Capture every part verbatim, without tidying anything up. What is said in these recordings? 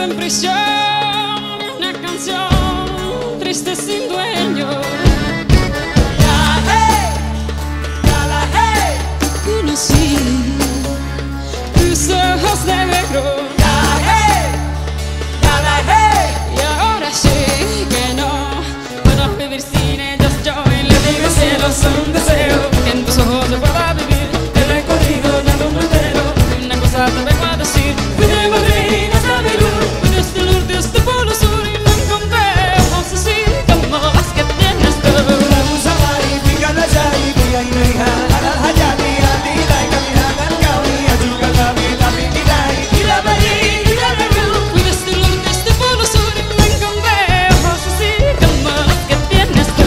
envuelto en prisión, una canción triste sin dueño. Ya, hey, ya la hey. Conocí tus ojos de negro. Ya, hey, ya la hey. Y ahora sé que no puedo vivir sin ellos. Yo en la vida cielo son un deseo que en tus ojos yo pueda vivir. El recorrido del mundo entero. Una cosa te vengo a decir. Fui de Madrid hasta Perú, Desde el norte hasta el polo sur y no encontré ojos así como las que tienes tú. la musa magnífica de allá y voy a ir a hija. A la hayati, a ti, la y caminar al cauri, a yuca, la vida, mi vida, y la Madrid, y la Perú. Fui desde el norte hasta el polo sur y no encontré ojos así como las que tienes tú.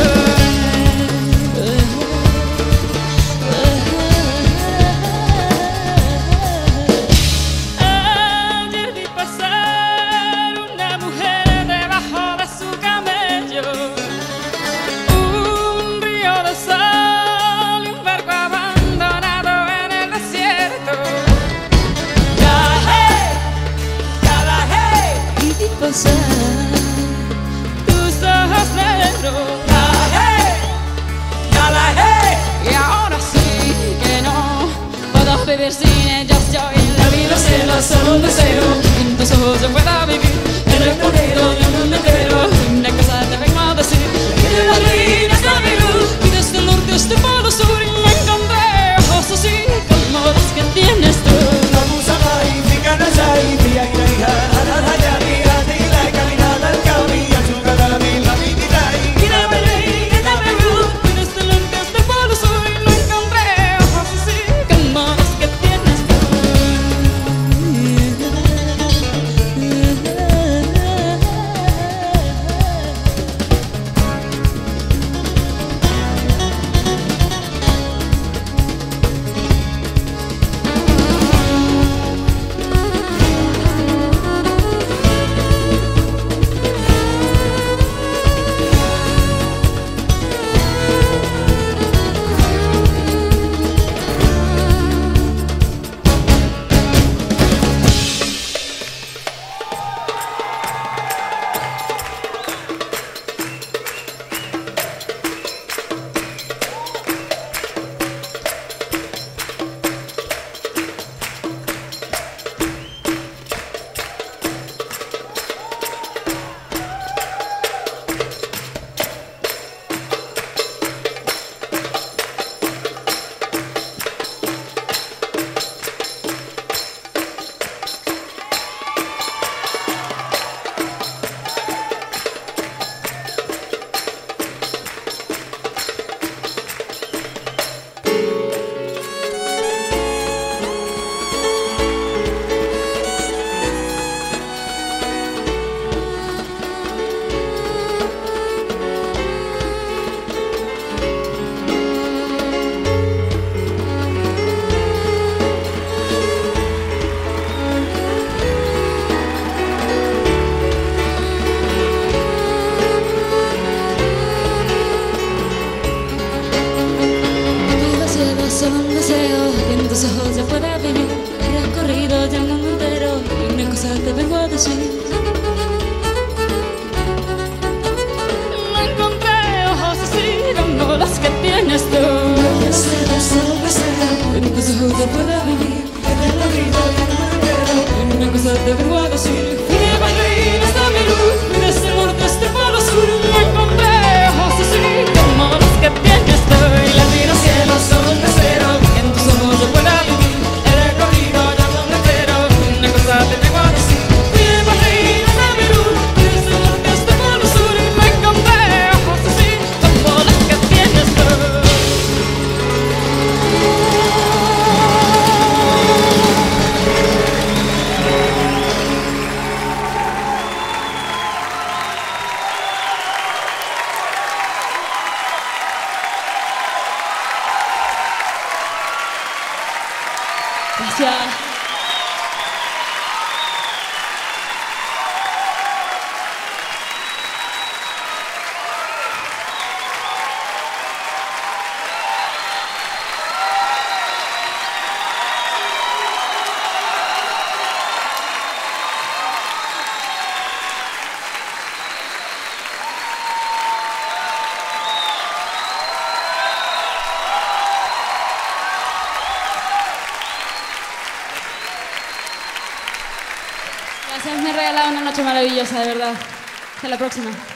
Ayer vi pasar una mujer debajo de su camello, un río de sol y un barco abandonado en el desierto. Ya, hey, ya la hey. Y vi pasar tus ojos negros. Ya, hey, ya la hey. Y ahora sí que no puedo vivir sin ellos. Yo en la vida cielo solo un deseo que en tus ojos yo pueda vivir. El recorrido del mundo entero. Una cosa te vengo a decir. Fui de Madrid hasta Perú. Y desde el norte hasta el polo sur y no encontré ojos así como los que tienes tú. La musa magnífica de allá y voy a ir a hija. A la hayati, a ti, la y caminar al cauri, a yuca, la vida, mi vida, y la Madrid, y la Perú. Y desde el norte hasta el polo sur y no encontré ojos así como los que tienes tú. Solo un deseo que en tus ojos ya pueda vivir. He recorrido ya el mundo entero y una cosa te vengo a decir. No encontré ojos así como los que tienes tú. Deseo, solo deseo. En tus ojos ya pueda vivir. El recorrido del mundo entero. Y una cosa te vengo a decir. Fui de Madrid hasta Perú, fui desde el norte hasta el polo sur. No encontré ojos así como los que tienes tú. Y la vida cielo solo un deseo que en tus ojos yo pueda vivir. He recorrido ya el mundo entero y una cosa te vengo a decir. Fui de Madrid hasta Perú, fui desde el norte hasta el polo sur. Y no encontré ojos así como los que tienes tú. Gracias, me ha regalado una noche maravillosa, de verdad. Hasta la próxima.